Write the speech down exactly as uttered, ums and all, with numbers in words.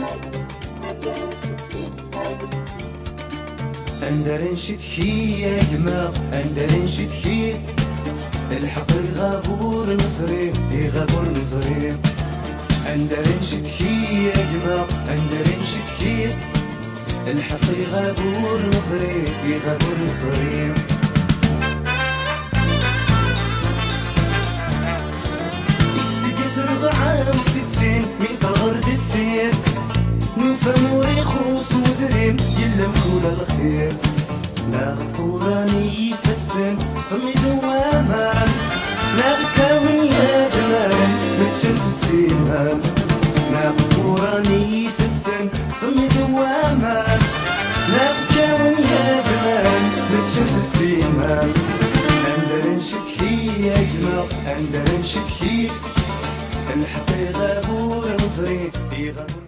أندر نشد كي يا جماعة أندر نشد كي الحق الغابور نصري يغابور نصري أندر نشد كي يا جماعة أندر نشد كي الحق يغابور نصري يغابور نصري ربعة وستين من الغرد الثير نفهم وريخوص ودريم يلم كل الخير ناغطوراني يفسن صمي دوامان ناغكاوي يا جمال متشمس السيمان ناغطوراني يفسن صمي دوامان ناغكاوي يا جمال متشمس السيمان أندر نشد كي يا جمال أندر نشد كي الحق يغابور نصري يغابور